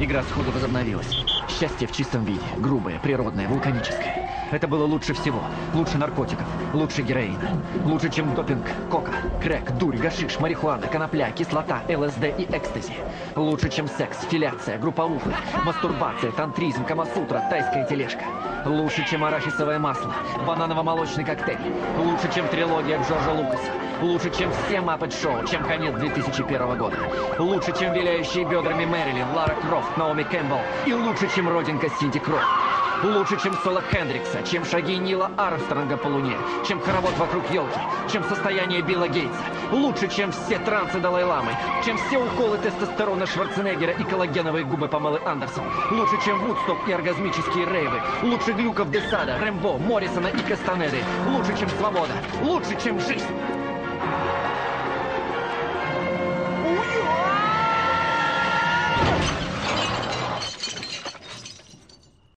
Игра сходу возобновилась. Счастье в чистом виде. Грубое, природное, вулканическое. Это было лучше всего. Лучше наркотиков. Лучше героина. Лучше, чем допинг, кока, крэк, дурь, гашиш, марихуана, конопля, кислота, ЛСД и экстази. Лучше, чем секс, филяция, групповуха, мастурбация, тантризм, камасутра, тайская тележка. Лучше, чем арахисовое масло, бананово-молочный коктейль. Лучше, чем трилогия Джорджа Лукаса. Лучше, чем все Маппет-шоу, чем конец 2001 года. Лучше, чем виляющие бедрами Мэрилин, Лара Крофт, Наоми Кэмпбелл. И лучше, чем родинка Синди Крофт. Лучше, чем соло Хендрикса, чем шаги Нила Армстронга по луне, чем хоровод вокруг елки, чем состояние Билла Гейтса. Лучше, чем все трансы Далай-ламы, чем все уколы тестостерона Шварценеггера и коллагеновые губы Памелы Андерсон. Лучше, чем Вудсток и оргазмические рейвы. Лучше глюков Десада, Рэмбо, Моррисона и Кастанеды. Лучше, чем свобода. Лучше, чем жизнь.